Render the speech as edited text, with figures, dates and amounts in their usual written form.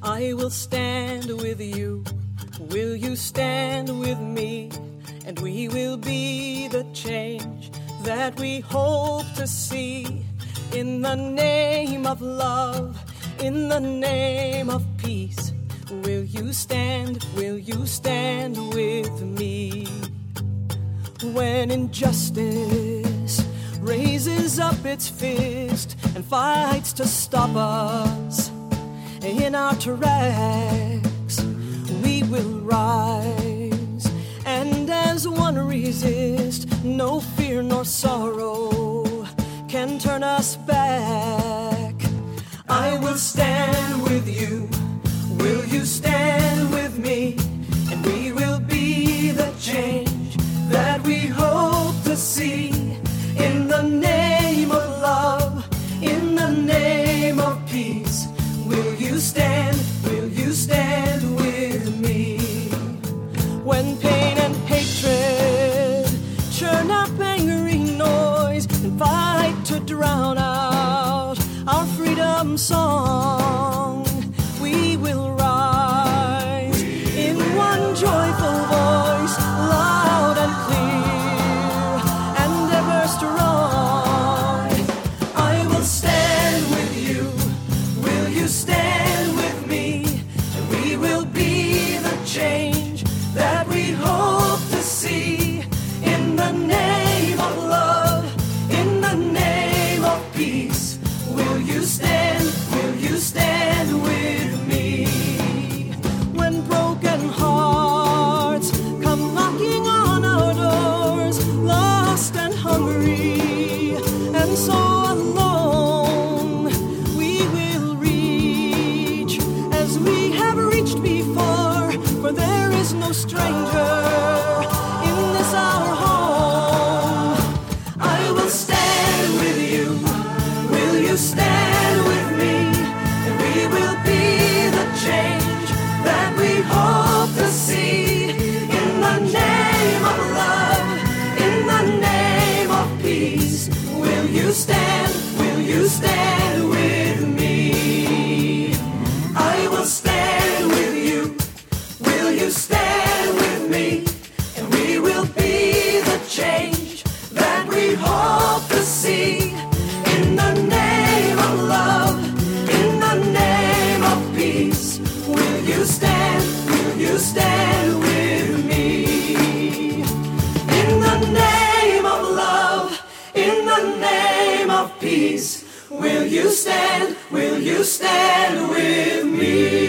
I will stand with you. Will you stand with me? And we will be the change that we hope to see. In the name of love, in the name of peace, will you stand with me? When injustice raises up its fist and fights to stop us in our tracks, we will rise, and as one resist, no fear nor sorrow can turn us back. I will stand with you. Will you stand with me? And we will be the change that we hope to see. In the name of love, in the name of peace, will you stand with me? When pain and hatred churn up angry noise and fight to drown out our freedom song, we will rise in one joyful voice, loud and clear and ever strong. I will stand with you. Will you stand with me? And we will be the change that we hope to see. In the name of love, in the name of peace, will you stand with me? When broken hearts come knocking on our doors, lost and hungry and so alone, we will reach as we have reached before, for there is no stranger in this our home. I will stand with you. Will you stand with me? And we will be the change that we hope to see. In the name of love, in the name of peace, will you stand with me? I will stand with you. Will you stand with me? And we will be the change that we hope to see. In the name of love, in the name of peace, will you stand with me? In the name of love, in the name of peace, will you stand with me?